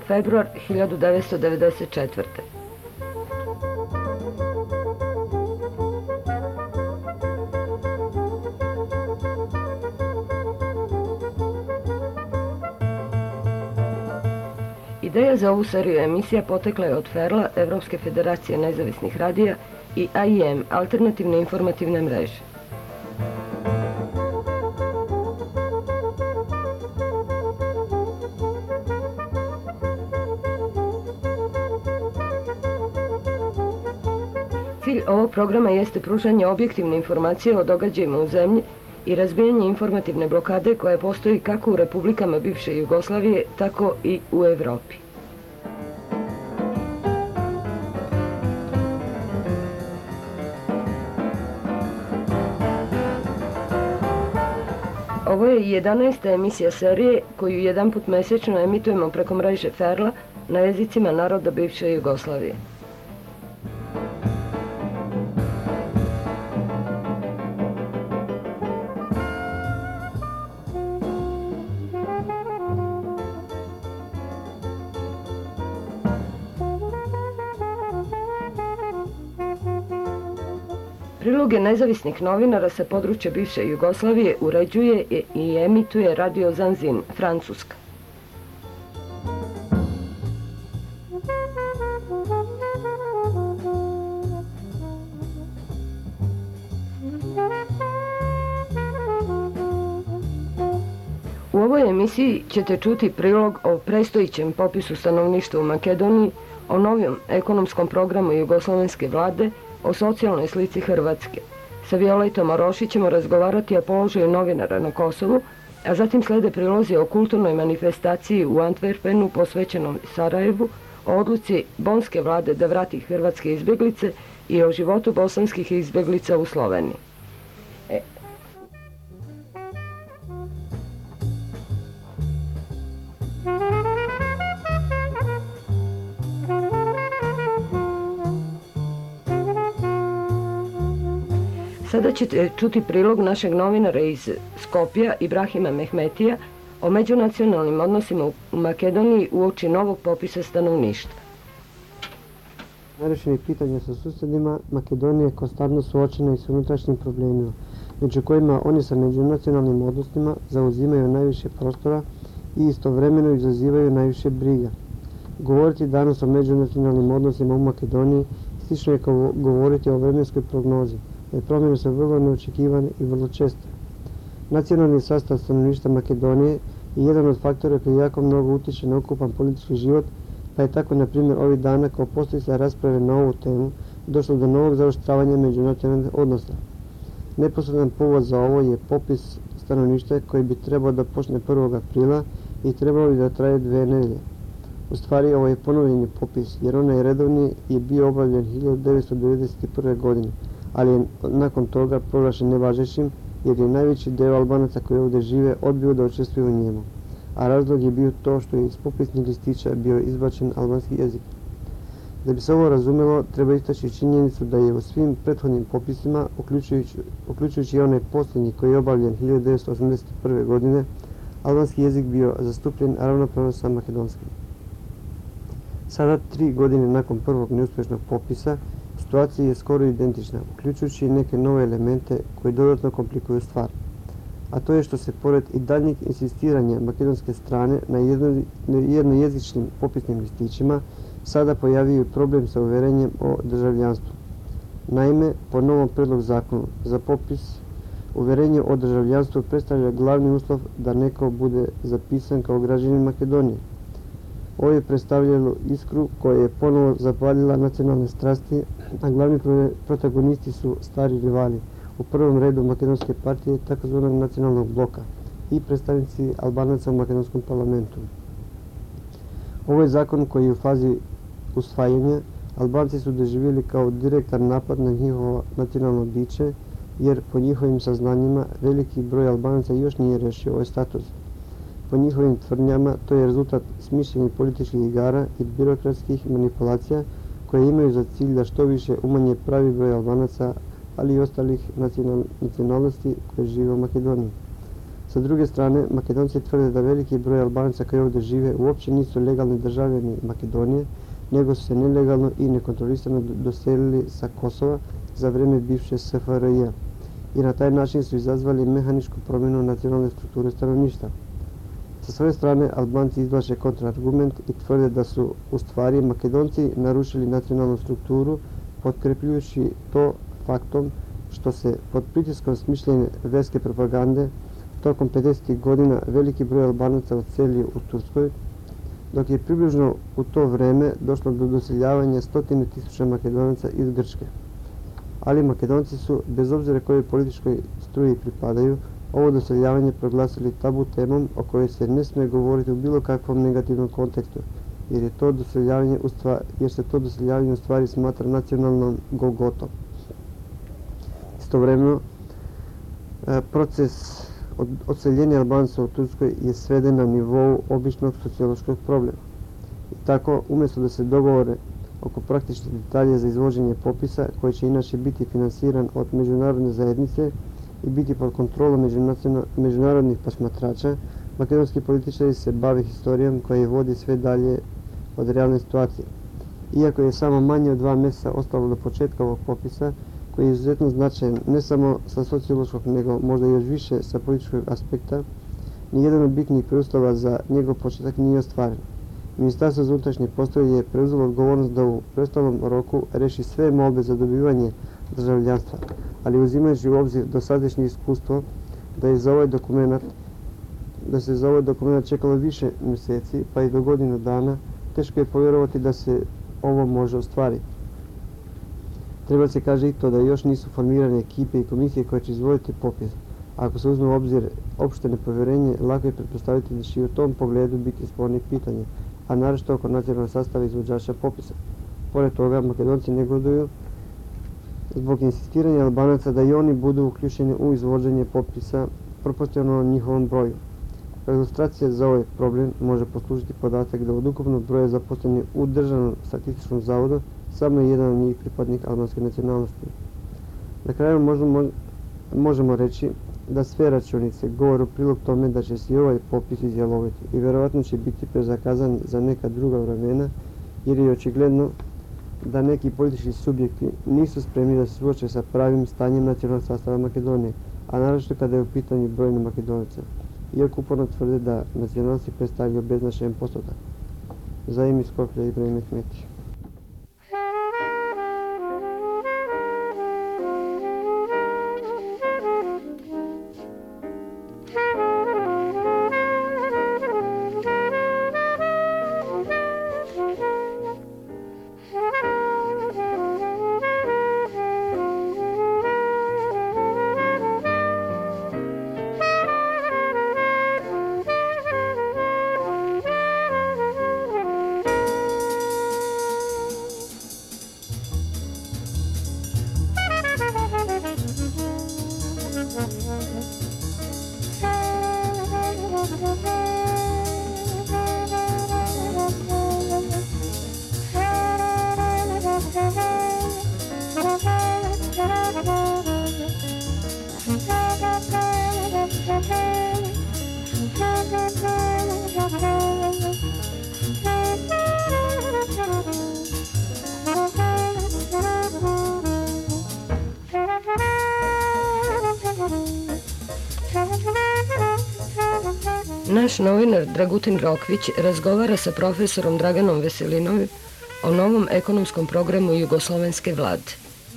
februar 1994. Ideja za ovu seriju emisija potekla je od FERL-a, Evropske federacije nezavisnih radija, i AIM, alternativne informativne mreže. Cilj ovog programa jeste pružanje objektivne informacije o događajima u zemlji i razbijanje informativne blokade koja postoji kako u republikama bivše Jugoslavije, tako i u Evropi. Ovo je 11. emisija serije koju jedanput mesečno emitujemo preko mreže FERL-a na jezicima naroda bivše Jugoslavije. Priloge nezavisnih novinara sa područja bivše Jugoslavije uređuje i emituje Radio Zanzin, Francuska. U ovoj emisiji ćete čuti prilog o predstojećem popisu stanovništva u Makedoniji, o novom ekonomskom programu jugoslovenske vlade, o socijalnoj slici Hrvatske. Sa Violetom Maroši ćemo razgovarati o položaju novinara na Kosovu, a zatim slede prilozi o kulturnoj manifestaciji u Antwerpenu posvećenom Sarajevu, o odluci bonske vlade da vrati hrvatske izbjeglice i o životu bosanskih izbjeglica u Sloveniji. Sada ćete čuti prilog našeg novinara iz Skopja, Ibrahima Mehmetija, o međunacionalnim odnosima u Makedoniji uoči novog popisa stanovništva. Nerešenih pitanja sa susjedima, Makedonija je konstantno suočena i s unutrašnjim problemima, među kojima oni sa međunacionalnim odnosima zauzimaju najviše prostora i istovremeno izazivaju najviše briga. Govoriti danas o međunacionalnim odnosima u Makedoniji slično je kao govoriti o vremenskoj prognozi, jer promjene su vrlo neočekivane i vrlo česte. Nacionalni sastav stanovništva Makedonije je jedan od faktora koji jako mnogo utiče na ukupan politički život, pa je tako, na primjer, ovih dana kao posljedica rasprave na ovu temu došlo do novog zaoštravanja međunacionalnih odnosa. Neposredan povod za ovo je popis stanovništva koji bi trebao da počne 1. aprila i trebao bi da traje 2 nedelje. U stvari, ovo je ponovljeni popis, jer onaj redovni je bio obavljen 1991. godine, ali je nakon toga proglašen nevažećim jer je najveći deo Albanaca koji ovdje žive odbio da učestvuju u njemu, a razlog je bio to što je iz popisnih listića bio izbačen albanski jezik. Da bi se ovo razumelo, treba istaći činjenicu da je u svim prethodnim popisima, uključujući i onaj posljednji koji je obavljen 1981. godine, albanski jezik bio zastupljen ravnopravno sa makedonskim. Sada, 3 godine nakon prvog neuspješnog popisa, situacija je skoro identična, uključujući i neke nove elemente koji dodatno komplikuju stvar. A to je što se pored i daljnjeg insistiranja makedonske strane na jednojezičnim popisnim listićima sada pojavio problem sa uverenjem o državljanstvu. Naime, po novom predlogu zakonu za popis, uverenje o državljanstvu predstavlja glavni uslov da neko bude zapisan kao građanin Makedonije. Ovo je predstavljalo iskru koja je ponovo zapalila nacionalne strasti, a glavni protagonisti su stari rivali, u prvom redu makedonske partije tzv. Nacionalnog bloka i predstavnici Albanaca u makedonskom parlamentu. Ovo je zakon koji je u fazi usvajanja. Albanci su doživjeli kao direktan napad na njihovo nacionalno biće, jer po njihovim saznanjima veliki broj Albanaca još nije rešio ovaj status. Po njihovim tvrdnjama to je rezultat smišljenih političkih igara i birokratskih manipulacija koje imaju za cilj da što više umanje pravi broj Albanaca, ali i ostalih nacionalnosti koje žive u Makedoniji. Sa druge strane, Makedonci tvrde da veliki broj Albanaca koji ovdje žive uopće nisu legalni državljani Makedonije, nego su se nelegalno i nekontrolisano doselili sa Kosova za vrijeme bivše SFRJ i na taj način su izazvali mehaničku promjenu nacionalne strukture stanovništva. Sa svoje strane, Albanci izvlače kontraargument i tvrde da su u stvari Makedonci narušili nacionalnu strukturu, potkrepljujući to faktom što se pod pritiskom smišljene verske propagande tokom 50. godina veliki broj Albanaca odselio u Turskoj, dok je približno u to vrijeme došlo do doseljavanja 100.000 Makedonaca iz Grčke. Ali Makedonci su, bez obzira kojoj političkoj struji pripadaju, ovo doseljavanje proglasili tabu temom o kojoj se ne smije govoriti u bilo kakvom negativnom kontekstu, jer se to doseljavanje u stvari smatra nacionalnom golgotom. Istovremeno, proces odseljenja Albanaca u Turskoj je sveden na nivou običnog sociološkog problema. I tako, umjesto da se dogovore oko praktičnih detalja za izvođenje popisa, koji će inače biti finansiran od međunarodne zajednice i biti pod kontrolom međunarodnih posmatrača, makedonski političari se bave historijom koja je vodi sve dalje od realne situacije. Iako je samo manje od 2 mjeseca ostalo do početka ovog popisa, koji je izuzetno značajan ne samo sa sociološkog, nego možda još više sa političkog aspekta, nijedan od bitnih preduslova za njegov početak nije ostvaren. Ministarstvo za unutrašnje poslove je preuzelo odgovornost da u preostalom roku reši sve molbe za dobivanje državljanstva, ali uzimajući u obzir dosadašnje iskustvo da se za ovaj dokument čekalo više mjeseci, pa i do godinu dana, teško je povjerovati da se ovo može ostvariti. Treba se kaže i to da još nisu formirane ekipe i komisije koje će izvoditi popis. Ako se uzme u obzir opšte nepovjerenje, lako je pretpostaviti da će i u tom pogledu biti spornih pitanja, a naročito oko nacionalnog sastava izvođača popisa. Pored toga, Makedonci negoduju zbog insistiranja Albanaca da i oni budu uključeni u izvođenje popisa proporcionalno njihovom broju. Kao ilustracija za ovaj problem može poslužiti podatak da od ukupnog broja zaposlenih u Državnom statističkom zavodu samo je jedan od njih pripadnik albanske nacionalnosti. Na kraju možemo reći da sve računice govore u prilog tome da će se i ovaj popis izjaloviti i vjerojatno će biti prezakazan za neka druga vremena, jer je očigledno da neki politički subjekti nisu spremni da se suoče sa pravim stanjem nacionalnog sastava Makedonije, a naročito kada je u pitanju brojno Makedonaca, iako uporno tvrde da nacionalci predstavljaju beznačajan postotak. Zaim iz Skoplja Ibrahim Mehmeti. Naš novinar Dragutin Rokvić razgovara sa profesorom Draganom Veselinovim o novom ekonomskom programu jugoslovenske vlade.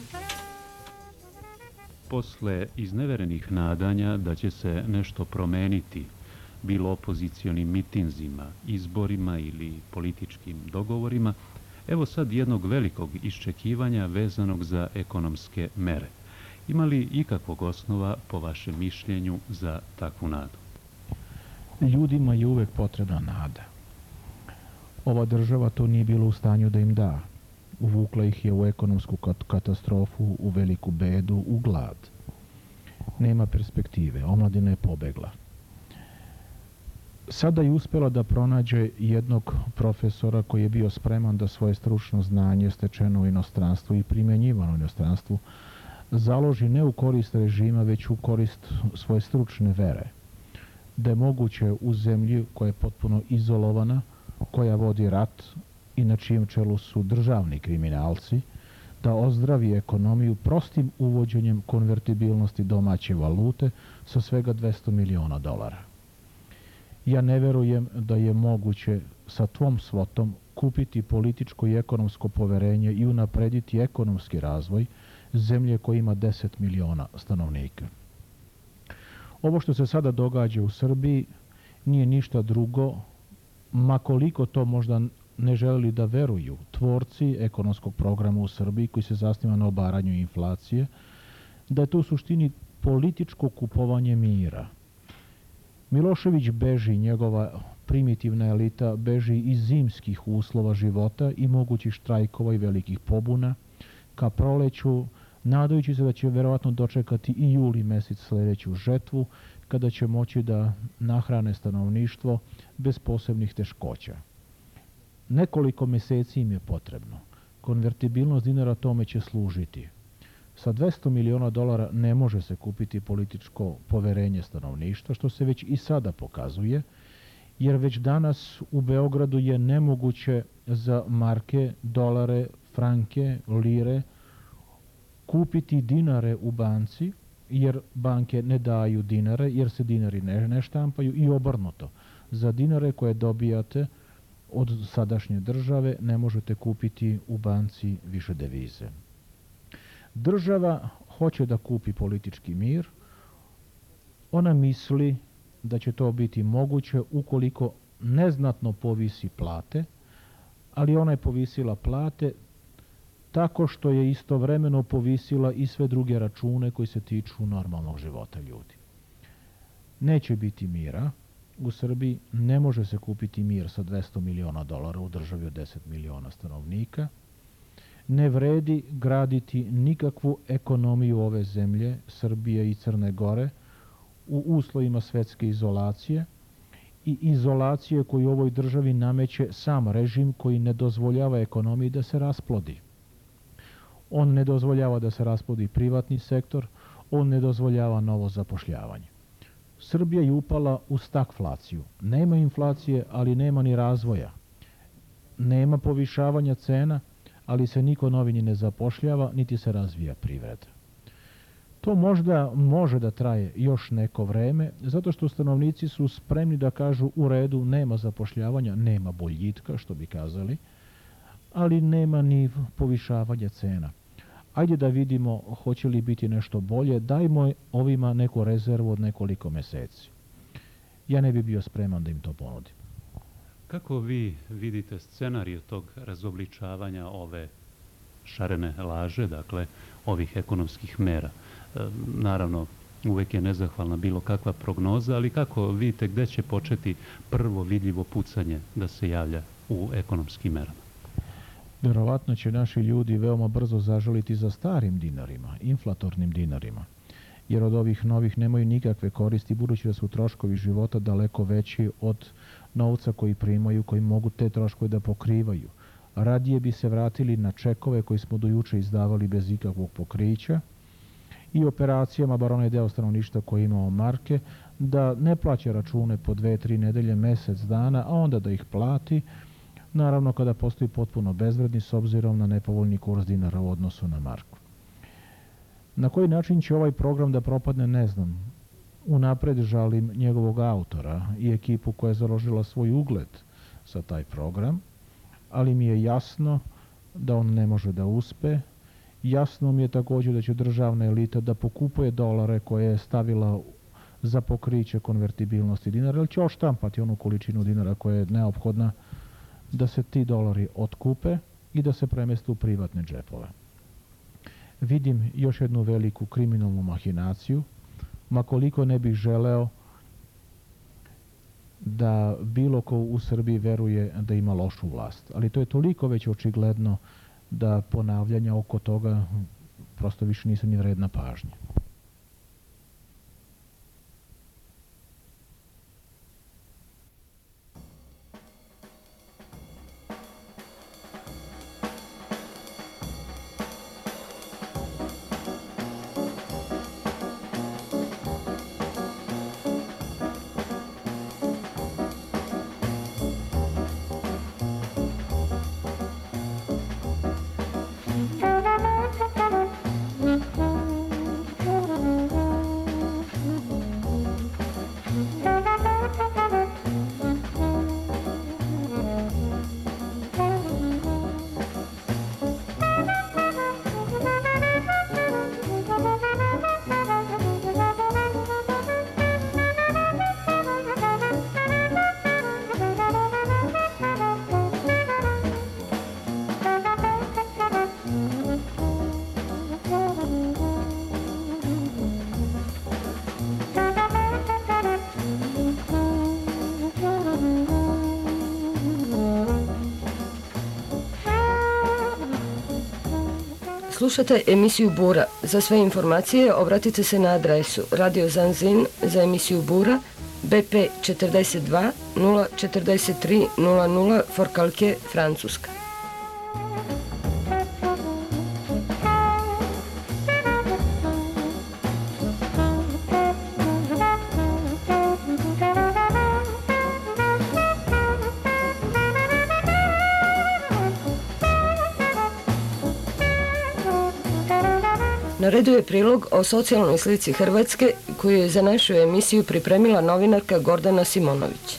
Posle izneverenih nadanja da će se nešto promeniti, bilo opozicionim mitinzima, izborima ili političkim dogovorima, evo sad jednog velikog iščekivanja vezanog za ekonomske mere. Ima li ikakvog osnova, po vašem mišljenju, za takvu nadu? Ljudima je uvek potrebna nada. Ova država to nije bila u stanju da im da. Uvukla ih je u ekonomsku katastrofu, u veliku bedu, u glad. Nema perspektive, omladina je pobegla. Sada je uspjela da pronađe jednog profesora koji je bio spreman da svoje stručno znanje stečeno u inostranstvu i primjenjivano u inostranstvu založi ne u korist režima, već u korist svoje stručne vere. da je moguće u zemlji koja je potpuno izolovana, koja vodi rat i na čijem čelu su državni kriminalci, da ozdravi ekonomiju prostim uvođenjem konvertibilnosti domaće valute sa svega $200 miliona. Ja ne verujem da je moguće sa tom svotom kupiti političko i ekonomsko poverenje i unaprediti ekonomski razvoj zemlje koja ima 10 miliona stanovnika. Ovo što se sada događa u Srbiji nije ništa drugo, ma koliko to možda ne želeli da veruju tvorci ekonomskog programa u Srbiji koji se zasniva na obaranju inflacije, da je to u suštini političko kupovanje mira. Milošević beži, njegova primitivna elita beži iz zimskih uslova života i mogućih štrajkova i velikih pobuna ka proleću, nadajući se da će verovatno dočekati i juli mesec sledeću žetvu, kada će moći da nahrane stanovništvo bez posebnih teškoća. Nekoliko meseci im je potrebno. Konvertibilnost dinara tome će služiti. Sa $200 miliona ne može se kupiti političko poverenje stanovništva, što se već i sada pokazuje, jer već danas u Beogradu je nemoguće za marke, dolare, franke, lire kupiti dinare u banci, jer banke ne daju dinare, jer se dinari ne štampaju i obrnuto. Za dinare koje dobijate od sadašnje države ne možete kupiti u banci više devize. Država hoće da kupi politički mir. Ona misli da će to biti moguće ukoliko neznatno povisi plate, ali ona je povisila plate tako što je istovremeno povisila i sve druge račune koji se tiču normalnog života ljudi. Neće biti mira. U Srbiji ne može se kupiti mir sa $200 miliona u državi od 10 miliona stanovnika. Ne vredi graditi nikakvu ekonomiju ove zemlje, Srbije i Crne Gore, u uslovima svetske izolacije i izolacije koju ovoj državi nameće sam režim koji ne dozvoljava ekonomiji da se rasplodi. On ne dozvoljava da se rasplodi privatni sektor, on ne dozvoljava novo zapošljavanje. Srbija je upala u stagflaciju. Nema inflacije, ali nema ni razvoja. Nema povišavanja cena, ali se niko novi ni ne zapošljava, niti se razvija privreda. To možda može da traje još neko vreme, zato što stanovnici su spremni da kažu u redu, nema zapošljavanja, nema boljitka, što bi kazali, ali nema ni povišavanja cena. Ajde da vidimo hoće li biti nešto bolje, dajmo ovima neku rezervu od nekoliko meseci. Ja ne bi bio spreman da im to ponudim. Kako vi vidite scenarij tog razobličavanja ove šarene laže, dakle ovih ekonomskih mera? Naravno, uvek je nezahvalna bilo kakva prognoza, ali kako vidite gde će početi prvo vidljivo pucanje da se javlja u ekonomskim merama? Verovatno će naši ljudi veoma brzo zažaliti za starim dinarima, inflatornim dinarima, jer od ovih novih nemaju nikakve koristi, budući da su troškovi života daleko veći od novca koji primaju, koji mogu te troškove da pokrivaju. Radije bi se vratili na čekove koji smo do juče izdavali bez ikakvog pokrića i operacijama, bar onaj deo stanovništva koji imao marke, da ne plaća račune po 2-3 nedelje, mesec dana, a onda da ih plati, naravno kada postoji potpuno bezvredni s obzirom na nepovoljni kurs dinara u odnosu na marku. Na koji način će ovaj program da propadne, ne znam. Unapred žalim njegovog autora i ekipu koja je založila svoj ugled za taj program, ali mi je jasno da on ne može da uspe. Jasno mi je također da će državna elita da pokupuje dolare koje je stavila za pokriće konvertibilnosti dinara, ili će odštampati onu količinu dinara koja je neophodna da se ti dolari otkupe i da se premeste u privatne džepove. Vidim još jednu veliku kriminalnu mahinaciju, ma koliko ne bih želeo da bilo ko u Srbiji veruje da ima lošu vlast. Ali to je toliko već očigledno da ponavljanja oko toga prosto više nisu ni vredna pažnje. Slušate emisiju Bura. Za sve informacije obratite se na adresu Radio Zanzin za emisiju Bura BP 42 043 00 Forcalquier, Francuska. Na redu je prilog o socijalnoj slici Hrvatske koju je za našu emisiju pripremila novinarka Gordana Simonović.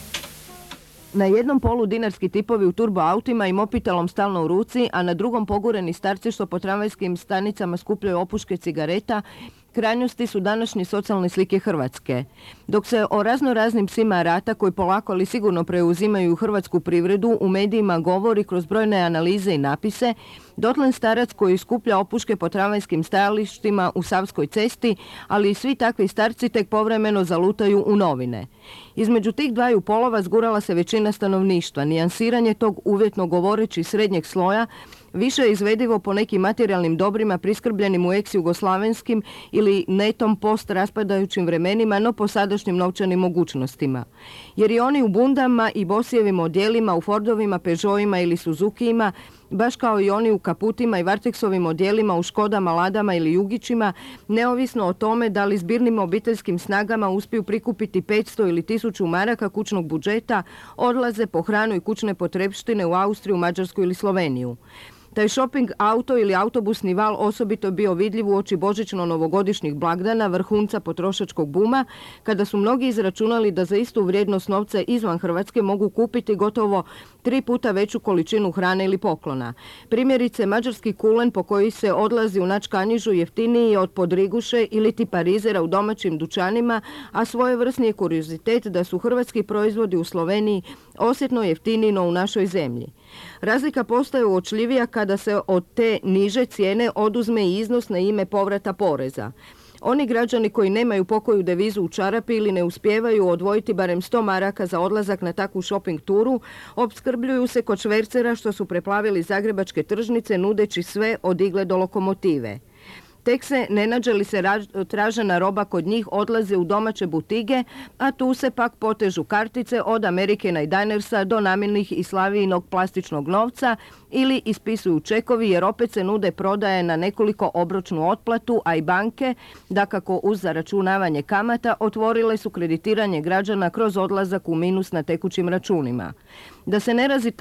Na jednom polu dinarski tipovi u turbo autima i mopitelom stalno u ruci, a na drugom pogureni starci što po tramvajskim stanicama skupljaju opuške cigareta, krajnosti su današnje socijalne slike Hrvatske. Dok se o raznoraznim psima rata koji polako ali sigurno preuzimaju hrvatsku privredu u medijima govori kroz brojne analize i napise, dotlen starac koji skuplja opuške po tramvajskim stajalištima u Savskoj cesti, ali i svi takvi starci tek povremeno zalutaju u novine. Između tih dvaju polova zgurala se većina stanovništva. Nijansiranje tog uvjetno govoreći srednjeg sloja više je izvedivo po nekim materijalnim dobrima priskrbljenim u ex-jugoslavenskim ili netom post raspadajućim vremenima, no po sadašnjim novčanim mogućnostima. Jer i oni u bundama i bosijevim odjelima, u Fordovima, Peugeotima ili Suzukijima, baš kao i oni u kaputima i Varteksovim odjelima, u Škodama, Ladama ili Jugićima, neovisno o tome da li zbirnim obiteljskim snagama uspiju prikupiti 500 ili 1000 maraka kućnog budžeta, odlaze po hranu i kućne potrepštine u Austriju, Mađarsku ili Sloveniju. Taj shopping auto ili autobusni val osobito je bio vidljiv uoči božićno-novogodišnjih blagdana, vrhunca potrošačkog buma, kada su mnogi izračunali da za istu vrijednost novca izvan Hrvatske mogu kupiti gotovo 3 puta veću količinu hrane ili poklona. Primjerice, mađarski kulen po koji se odlazi u Načkanjižu jeftiniji je od Podriguše ili ti parizera u domaćim dućanima, a svojevrsni je kuriozitet da su hrvatski proizvodi u Sloveniji osjetno jeftiniji no u našoj zemlji. Razlika postaje uočljivija kada se od te niže cijene oduzme i iznos na ime povrata poreza. Oni građani koji nemaju pokoju devizu u čarapi ili ne uspijevaju odvojiti barem 100 maraka za odlazak na takvu shopping turu, opskrbljuju se kod švercera što su preplavili zagrebačke tržnice nudeći sve od igle do lokomotive. Tek se, ne nađe li se tražena roba kod njih, odlaze u domaće butige, a tu se pak potežu kartice od Americana i Dinersa do namirnih i Slavijinog plastičnog novca ili ispisuju čekovi jer opet se nude prodaje na nekoliko obročnu otplatu, a i banke, dakako uz zaračunavanje kamata, otvorile su kreditiranje građana kroz odlazak u minus na tekućim računima. Da se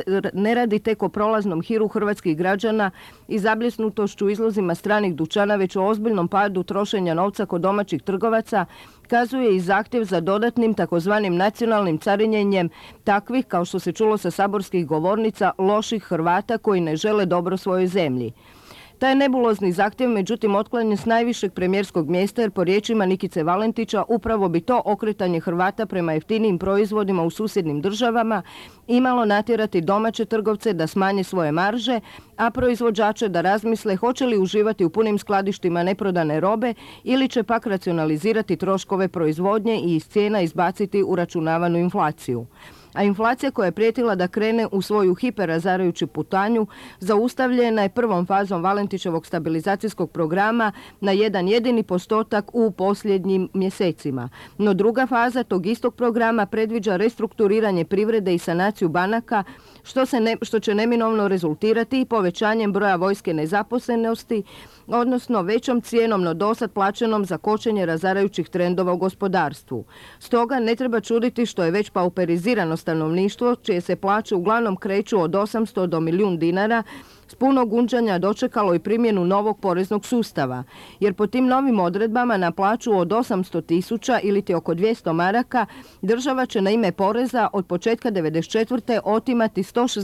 ne radi tek o prolaznom hiru hrvatskih građana i zabljesnutošću izlozima stranih dućana, već o ozbiljnom padu trošenja novca kod domaćih trgovaca, kazuje i zahtjev za dodatnim takozvanim nacionalnim carinjenjem takvih, kao što se čulo sa saborskih govornica, loših Hrvata koji ne žele dobro svojoj zemlji. Taj nebulozni zahtjev, međutim, otklanjen s najvišeg premijerskog mjesta jer po riječima Nikice Valentića upravo bi to okretanje Hrvata prema jeftinijim proizvodima u susjednim državama imalo natjerati domaće trgovce da smanje svoje marže, a proizvođače da razmisle hoće li uživati u punim skladištima neprodane robe ili će pak racionalizirati troškove proizvodnje i iz cijena izbaciti uračunavanu inflaciju. A inflacija koja je prijetila da krene u svoju hiperrazarajuću putanju zaustavljena je prvom fazom Valentićevog stabilizacijskog programa na jedan jedini postotak u posljednjim mjesecima. No druga faza tog istog programa predviđa restrukturiranje privrede i sanaciju banaka, što će neminovno rezultirati i povećanjem broja vojske nezaposlenosti, odnosno većom cijenom no dosad plaćenom za kočenje razarajućih trendova u gospodarstvu. Stoga ne treba čuditi što je već pauperizirano stanovništvo, čije se plaće uglavnom kreću od 800 do 1.000.000 dinara, s puno gunđanja dočekalo i primjenu novog poreznog sustava, jer po tim novim odredbama na plaću od 800.000 ili ti oko 200 maraka država će na ime poreza od početka 1994. otimati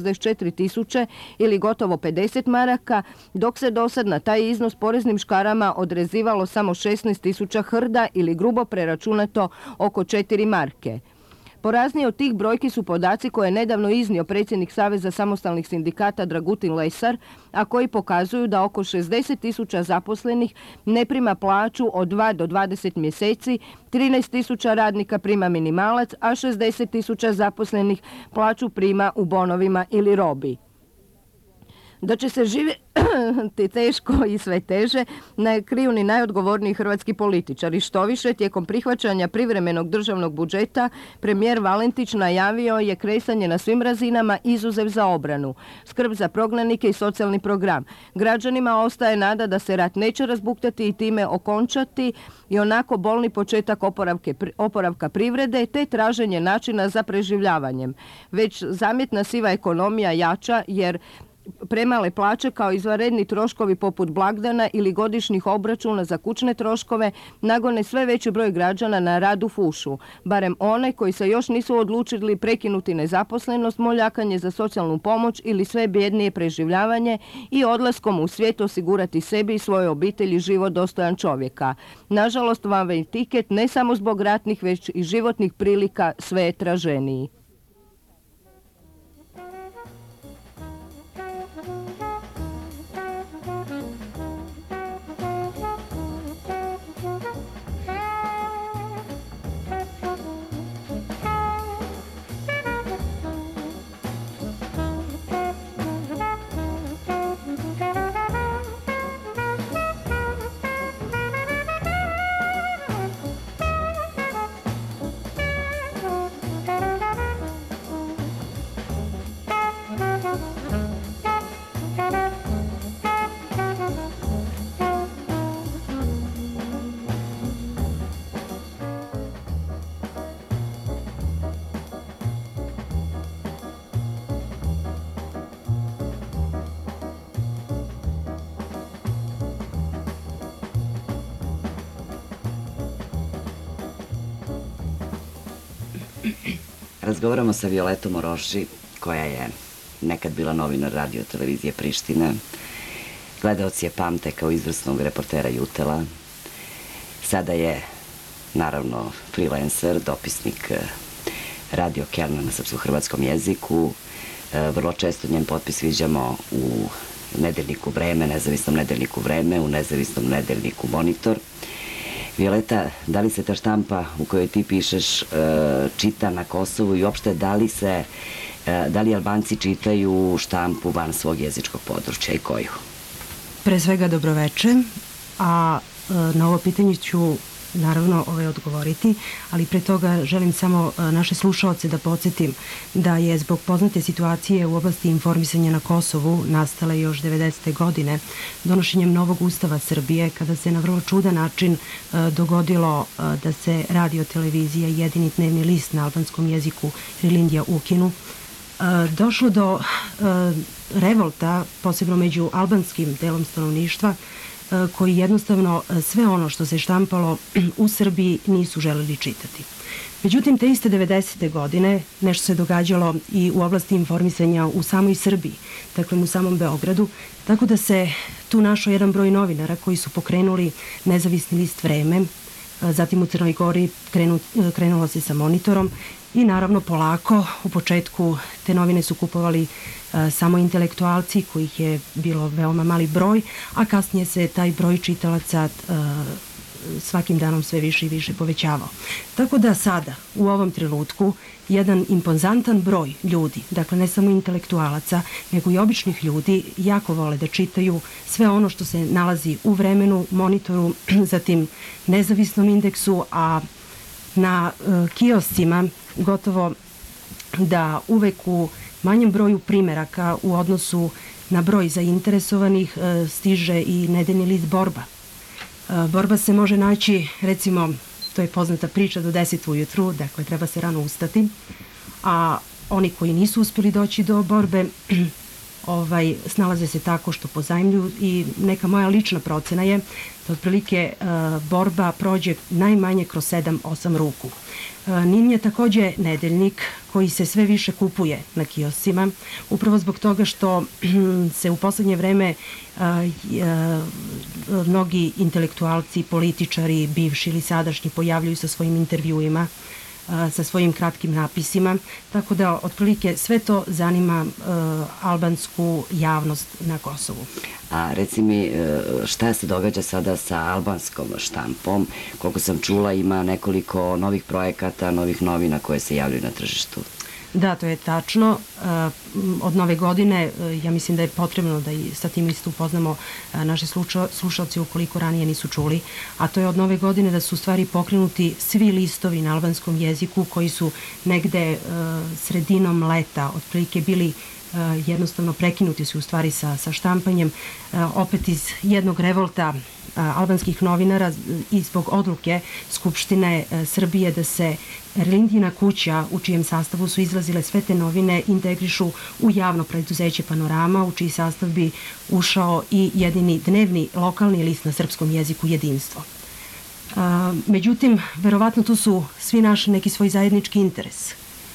164.000 ili gotovo 50 maraka, dok se dosad na taj iznos poreznim škarama odrezivalo samo 16.000 hrda ili grubo preračunato oko 4 marke. Poraznije od tih brojki su podaci koje je nedavno iznio predsjednik Saveza samostalnih sindikata Dragutin Lesar, a koji pokazuju da oko 60.000 zaposlenih ne prima plaću od 2 do 20 mjeseci, 13.000 radnika prima minimalac, a 60.000 zaposlenih plaću prima u bonovima ili robi. Da će se živjeti teško i sve teže ne kriju ni najodgovorniji hrvatski političari. Štoviše, tijekom prihvaćanja privremenog državnog budžeta premijer Valentić najavio je kresanje na svim razinama izuzev za obranu, skrb za prognanike i socijalni program. Građanima ostaje nada da se rat neće razbuktati i time okončati i onako bolni početak oporavka privrede te traženje načina za preživljavanjem. Već zamjetna siva ekonomija jača jer premale plaće kao izvanredni troškovi poput blagdana ili godišnjih obračuna za kućne troškove nagone sve veći broj građana na rad u fušu, barem one koji se još nisu odlučili prekinuti nezaposlenost, moljakanje za socijalnu pomoć ili sve bjednije preživljavanje i odlaskom u svijet osigurati sebi i svojoj obitelji život dostojan čovjeka. Nažalost, ovaj tiket ne samo zbog ratnih, već i životnih prilika sve je traženiji. Razgovaramo sa Violetom Oroši, koja je nekad bila novinar radio televizije Prištine. Gledaoci je pamte kao izvrsnog reportera Jutela. Sada je, naravno, freelancer, dopisnik Radio Kerna na srpsko-hrvatskom jeziku. Vrlo često njen potpis viđamo u nedeljniku Vreme, nezavisnom nedeljniku Vreme, u nezavisnom nedeljniku Monitor. Violeta, da li se ta štampa u kojoj ti pišeš čita na Kosovu i uopšte da li Albanci čitaju štampu van svog jezičkog područja i koju? Pre svega dobroveče, a na ovo pitanje ću naravno odgovoriti, ali pre toga želim samo naše slušaoce da podsjetim da je zbog poznate situacije u oblasti informisanja na Kosovu nastale još 90. godine donošenjem novog ustava Srbije, kada se na vrlo čudan način dogodilo da se radio televizija i jedini dnevni list na albanskom jeziku Rilindja ukinu, došlo do revolta, posebno među albanskim delom stanovništva, koji jednostavno sve ono što se štampalo u Srbiji nisu želeli čitati. Međutim, te iste 90. godine nešto se događalo i u oblasti informisanja u samoj Srbiji, dakle u samom Beogradu, tako da se tu našao jedan broj novinara koji su pokrenuli nezavisni list Vreme, zatim u Crnoj Gori krenulo se sa Monitorom i naravno polako u početku te novine su kupovali samo intelektualci kojih je bilo veoma mali broj, a kasnije se taj broj čitalaca svakim danom sve više i više povećavao. Tako da sada, u ovom trenutku, jedan impozantan broj ljudi, dakle ne samo intelektualaca, nego i običnih ljudi, jako vole da čitaju sve ono što se nalazi u Vremenu, Monitoru, zatim nezavisnom indeksu, a na kioscima gotovo da uvek u manjem broju primeraka u odnosu na broj zainteresovanih stiže i nedeljni list Borba. Borba se može naći, recimo, to je poznata priča, do 10 ujutru, dakle treba se rano ustati, a oni koji nisu uspjeli doći do Borbe snalaze se tako što pozajmljuju i neka moja lična procena je da otprilike Borba prođe najmanje kroz 7-8 ruku. NIN je takođe nedeljnik koji se sve više kupuje na kioscima, upravo zbog toga što se u poslednje vreme mnogi intelektualci, političari, bivši ili sadašnji pojavljuju sa svojim intervjuima, sa svojim kratkim napisima, tako da otprilike sve to zanima albansku javnost na Kosovu. A reci mi, šta se događa sada sa albanskom štampom? Koliko sam čula, ima nekoliko novih projekata, novih novina koje se javljaju na tržištu. Da, to je tačno. Od nove godine ja mislim da je potrebno da i sa tim isto upoznamo naše slušalci ukoliko ranije nisu čuli, a to je od nove godine da su u stvari pokrenuti svi listovi na albanskom jeziku koji su negde sredinom leta otprilike bili jednostavno prekinuti su u stvari sa štampanjem, opet iz jednog revolta albanskih novinara i zbog odluke Skupštine Srbije da se Relindina kuća, u čijem sastavu su izlazile sve te novine, integrišu u javno preduzeće Panorama, u čiji sastav bi ušao i jedini dnevni lokalni list na srpskom jeziku Jedinstvo. Međutim, verovatno tu su svi naši neki svoj zajednički interes.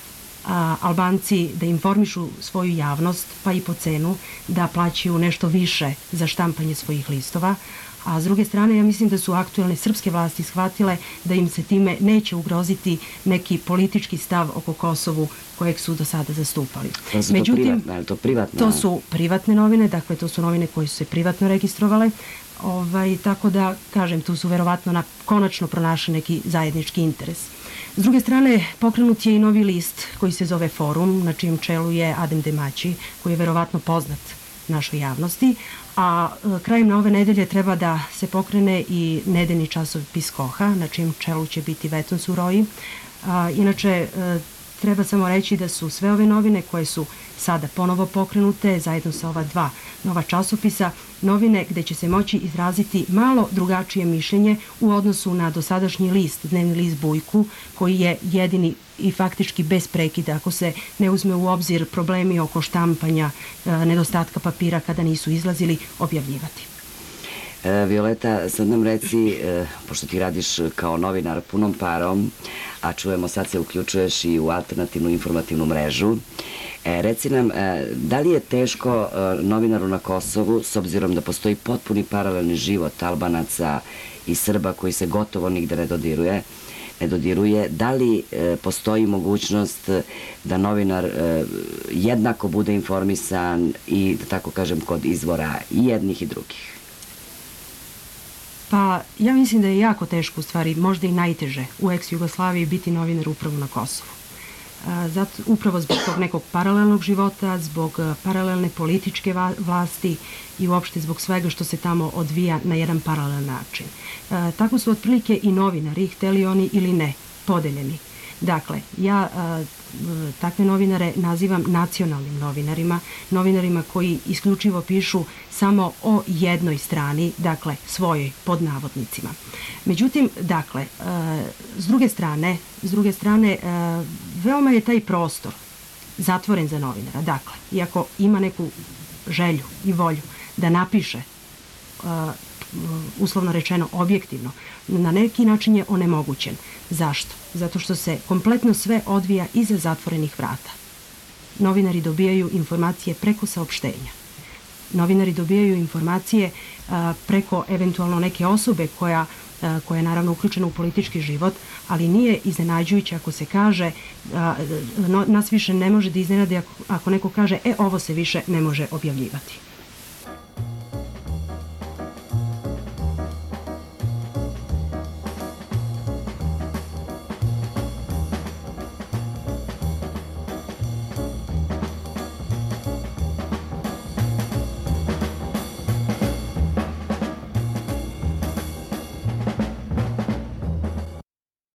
Albanci da informišu svoju javnost, pa i po cenu, da plaćaju nešto više za štampanje svojih listova, a s druge strane ja mislim da su aktuelne srpske vlasti shvatile da im se time neće ugroziti neki politički stav oko Kosovu kojeg su do sada zastupali. Međutim, to su privatne novine, dakle to su novine koje su se privatno registrovale, tako da, kažem, tu su verovatno konačno pronašli neki zajednički interes. S druge strane, pokrenut je i novi list koji se zove Forum, na čijem čelu je Adem Demaći, koji je verovatno poznat našoj javnosti, a krajem ove nedelje treba da se pokrene i nedeljni časopis Koha, na čijem čelu će biti Veton Suroji. Inače, treba samo reći da su sve ove novine koje su sada ponovo pokrenute, zajedno sa ova dva nova časopisa, novine gde će se moći izraziti malo drugačije mišljenje u odnosu na dosadašnji list, dnevni list Bujku, koji je jedini i faktički bez prekida, ako se ne uzme u obzir problemi oko štampanja, nedostatka papira kada nisu izlazili, objavljivati. Violeta, sad nam reci, pošto ti radiš kao novinar punom parom, a čujemo sad se uključuješ i u alternativnu informativnu mrežu, reci nam, da li je teško novinaru na Kosovu, s obzirom da postoji potpuni paralelni život Albanaca i Srba koji se gotovo nigde ne dodiruje, da li postoji mogućnost da novinar jednako bude informisan i, da tako kažem, kod izvora i jednih i drugih? Pa, ja mislim da je jako teško, u stvari, možda i najteže u ex-Jugoslaviji biti novinar upravo na Kosovu. Upravo zbog tog nekog paralelnog života, zbog paralelne političke vlasti i uopšte zbog svega što se tamo odvija na jedan paralelan način. Tako su otprilike i novinari, hteli oni ili ne, podeljeni. Dakle, ja takve novinare nazivam nacionalnim novinarima, novinarima koji isključivo pišu samo o jednoj strani, dakle, svojoj, pod navodnicima. Međutim, dakle, s druge strane, veoma je taj prostor zatvoren za novinara. Dakle, iako ima neku želju i volju da napiše, uslovno rečeno, objektivno, na neki način je onemogućen. Zašto? Zato što se kompletno sve odvija iza zatvorenih vrata. Novinari dobijaju informacije preko saopštenja. Novinari dobijaju informacije preko eventualno neke osobe koja je naravno uključena u politički život, ali nije iznenađujuće ako se kaže, nas više ne može da iznenadi ako neko kaže, ovo se više ne može objavljivati.